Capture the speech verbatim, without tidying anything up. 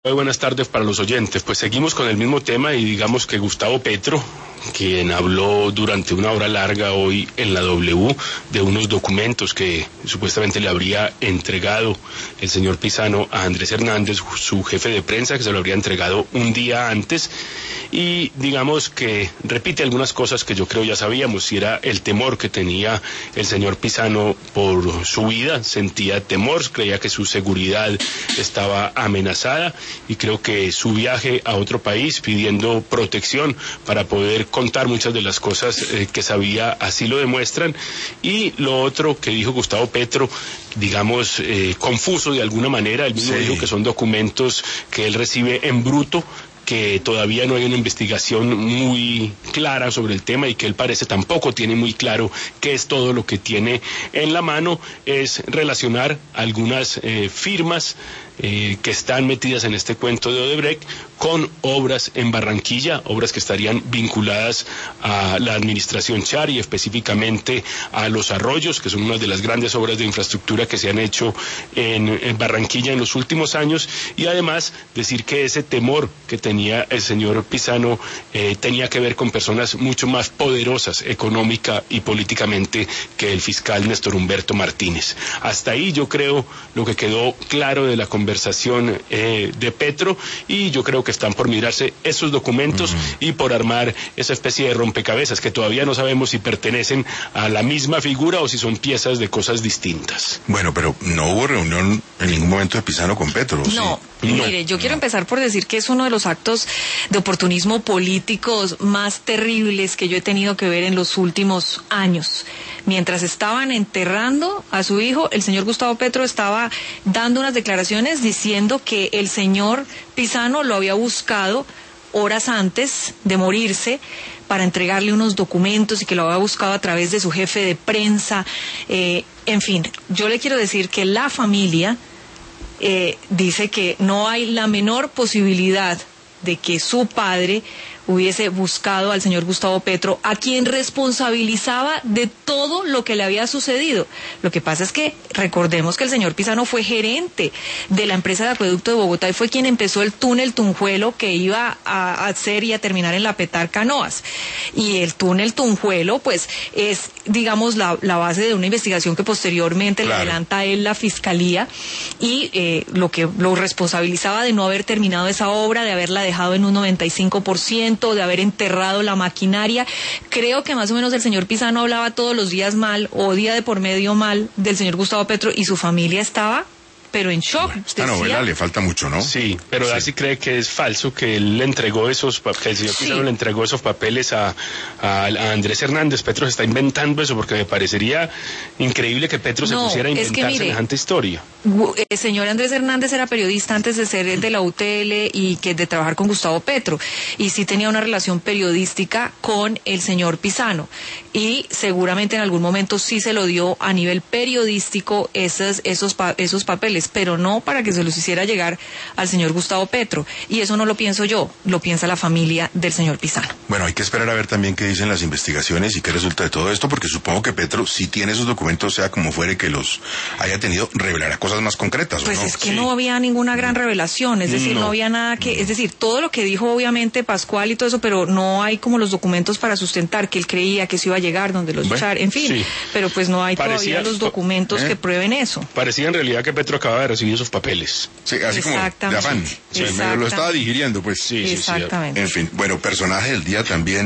Muy buenas tardes para los oyentes. Pues seguimos con el mismo tema y digamos que Gustavo Petro, quien habló durante una hora larga hoy en la W de unos documentos que supuestamente le habría entregado el señor Pizano a Andrés Hernández, su jefe de prensa, que se lo habría entregado un día antes, y digamos que repite algunas cosas que yo creo ya sabíamos, y era el temor que tenía el señor Pizano por su vida, sentía temor, creía que su seguridad estaba amenazada, y creo que su viaje a otro país pidiendo protección para poder contar muchas de las cosas eh, que sabía así lo demuestran. Y lo otro que dijo Gustavo Petro, digamos eh, confuso de alguna manera, él mismo sí. dijo que son documentos que él recibe en bruto, que todavía no hay una investigación muy clara sobre el tema y que él parece tampoco tiene muy claro qué es todo lo que tiene en la mano, es relacionar algunas eh, firmas eh, que están metidas en este cuento de Odebrecht con obras en Barranquilla, obras que estarían vinculadas a la administración Char y específicamente a Los Arroyos, que son una de las grandes obras de infraestructura que se han hecho en, en Barranquilla en los últimos años, y además decir que ese temor que tenía el señor Pizano eh, tenía que ver con personas mucho más poderosas económica y políticamente que el fiscal Néstor Humberto Martínez. Hasta ahí yo creo lo que quedó claro de la conversación eh, de Petro, y yo creo que están por mirarse esos documentos uh-huh. y por armar esa especie de rompecabezas que todavía no sabemos si pertenecen a la misma figura o si son piezas de cosas distintas. Bueno, pero no hubo reunión en ningún momento de Pizano con Petro, ¿sí? No, no. mire, yo no. quiero empezar por decir que es uno de los actos de oportunismo políticos más terribles que yo he tenido que ver en los últimos años. Mientras estaban enterrando a su hijo, el señor Gustavo Petro estaba dando unas declaraciones diciendo que el señor Pizano lo había buscado horas antes de morirse para entregarle unos documentos y que lo había buscado a través de su jefe de prensa. Eh, en fin, yo le quiero decir que la familia eh, dice que no hay la menor posibilidad de que su padre hubiese buscado al señor Gustavo Petro, a quien responsabilizaba de todo lo que le había sucedido. Lo que pasa es que recordemos que el señor Pizano fue gerente de la empresa de acueducto de Bogotá y fue quien empezó el túnel Tunjuelo que iba a hacer y a terminar en la Petar Canoas. Y el túnel Tunjuelo, pues, es, digamos, la, la base de una investigación que posteriormente claro. le adelanta a él la fiscalía, y eh, lo que lo responsabilizaba de no haber terminado esa obra, de haberla dejado en un noventa y cinco por ciento, de haber enterrado la maquinaria. Creo que más o menos el señor Pizano hablaba todos los días mal, o día de por medio mal, del señor Gustavo Petro, y su familia estaba pero en shock. Bueno, esta decía... novela le falta mucho, ¿no? Sí, pero sí. Así cree que es falso, que él le entregó esos, que el señor sí. Pizano le entregó esos papeles a, a, a Andrés Hernández. Petro se está inventando eso, porque me parecería increíble que Petro no, se pusiera a inventar es que, mire, semejante historia. El señor Andrés Hernández era periodista antes de ser de la U T L y que de trabajar con Gustavo Petro, y sí tenía una relación periodística con el señor Pizano, y seguramente en algún momento sí se lo dio a nivel periodístico esos, esos, esos papeles, pero no para que se los hiciera llegar al señor Gustavo Petro. Y eso no lo pienso yo, lo piensa la familia del señor Pizano. Bueno, hay que esperar a ver también qué dicen las investigaciones y qué resulta de todo esto, porque supongo que Petro, si tiene esos documentos, sea como fuere que los haya tenido, revelará cosas más concretas, ¿o pues no? es que sí. no había ninguna gran revelación, es decir, no, no había nada que, es decir, todo lo que dijo obviamente Pascual y todo eso, pero no hay como los documentos para sustentar que él creía que se iba a llegar donde los bueno, echar, en fin, sí. pero pues no hay Parecía, todavía los documentos eh, que prueben eso. Parecía en realidad que Petro acaba de recibir esos papeles. Sí, así como de afán. Sí, medio lo estaba digiriendo, pues. Sí, Exactamente. Sí, sí, en fin, bueno, personaje del día también.